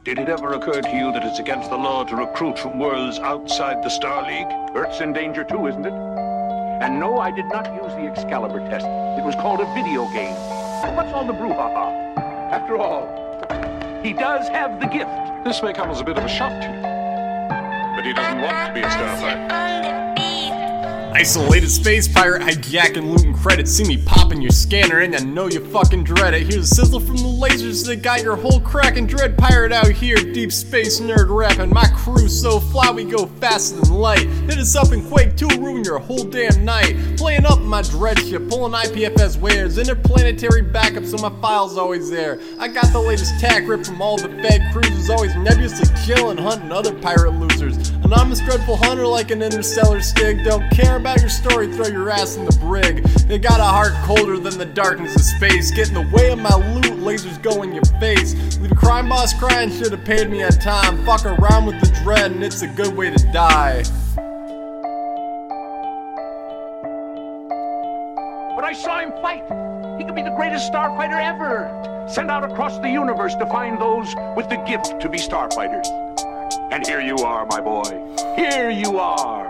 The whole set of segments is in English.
Did it ever occur to you that it's against the law to recruit from worlds outside the Star League? Earth's in danger too, isn't it? And no, I did not use the Excalibur test. It was called a video game. What's all the brouhaha? After all, he does have the gift. This may come as a bit of a shock to you, but he doesn't want to be a starfighter. Isolated space pirate, hijacking, looting credits. See me popping your scanner and I know you fucking dread it. Here's a sizzle from the lasers that got your whole cracking dread pirate out here. Deep space nerd rapping, my crew so fly we go faster than light. Hit us up in Quake 2, ruin your whole damn night. Playing up my dread ship, pulling IPFS wares, interplanetary backup so my file's always there. I got the latest tack ripped from all the Fed cruisers, always nebulously chilling, hunting other pirate losers. Anonymous dreadful hunter like an interstellar stig. Don't care about your story, throw your ass in the brig. They got a heart colder than the darkness of space. Get in the way of my loot, lasers go in your face. Leave a crime boss crying, should've paid me on time. Fuck around with the dread and it's a good way to die. But I saw him fight. He could be the greatest starfighter ever. Sent out across the universe to find those with the gift to be starfighters. And here you are, my boy. Here you are.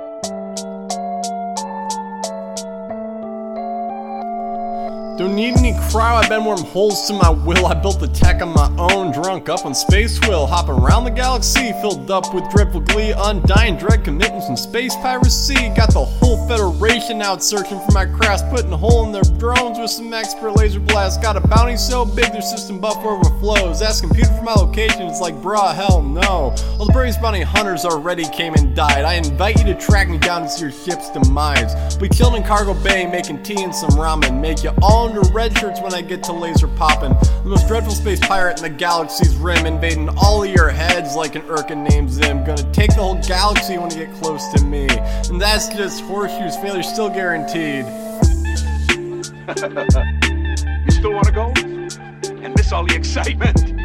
Don't need any cryo, I bend wormholes to my will. I built the tech on my own, drunk up on space will. Hopping around the galaxy, filled up with dreadful glee. Undying dread, committing some space piracy. Got the whole Federation out searching for my crafts, putting a hole in their drones with some expert laser blasts. Got a bounty so big their system buffer overflows. Ask computer for my location, it's like bruh, hell no. All the bravest bounty hunters already came and died. I invite you to track me down to see your ship's demise. We chilled in cargo bay, making tea and some ramen. Make you all under red shirts when I get to laser poppin'. The most dreadful space pirate in the galaxy's rim, invading all of your heads like an Urkin named Zim. Gonna take the whole galaxy when you get close to me. And that's just horseshoes, failure still guaranteed. You still wanna go? And miss all the excitement?